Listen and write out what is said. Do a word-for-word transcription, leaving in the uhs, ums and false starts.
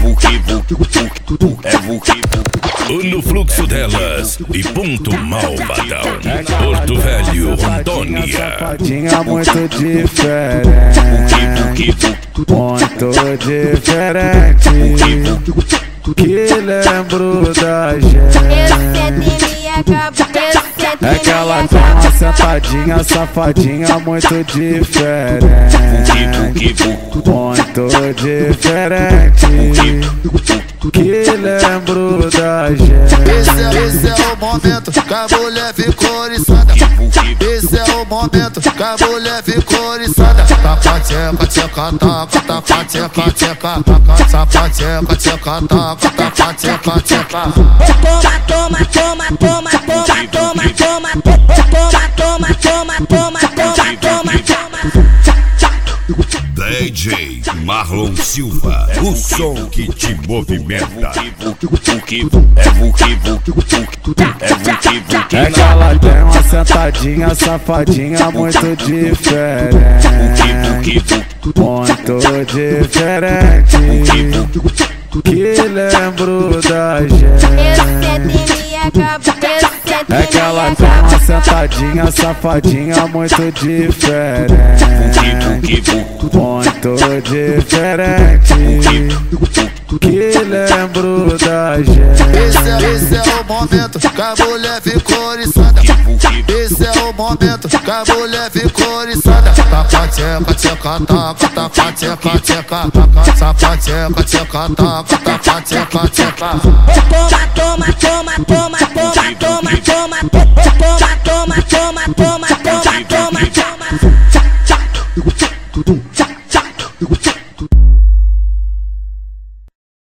vuki vuki vuki, é vuki vuki. No fluxo delas e ponto Malvadão, Porto Velho, Rondônia. Safadinha muito diferente, muito diferente, que lembro da gente. É que ela tá uma sentadinha, safadinha muito diferente, muito diferente, que lembro da gente. Esse é, esse é o momento que a mulher ficou oriçada. Esse é o momento que a mulher ficou oriçada. Taca, tcheca, tcheca, taca, taca, tcheca, tcheca, taca, taca, tcheca, tcheca, taca, taca, tcheca, tcheca. Toma, toma, toma, toma, toma, toma, toma, toma, toma, toma, toma, toma, toma, toma. D J Marlon Silva, o som que te movimenta. É vuki vuki vuki, é vuki vuki. É que ela tem uma sentadinha, safadinha muito diferente, muito diferente, que lembro da gente. É que ela tem uma sentadinha, safadinha muito diferente, muito diferente, que lembro da gente. Esse é, esse é o momento que a mulher ficou oriçada. Esse é o momento que a mulher ficou oriçada. Taca, tcheca, tcheca, taca, taca, tcheca, tcheca, taca, taca, tcheca, tcheca, taca, taca, tcheca, tcheca. Toma, toma, toma, toma, toma, toma, toma, toma, toma.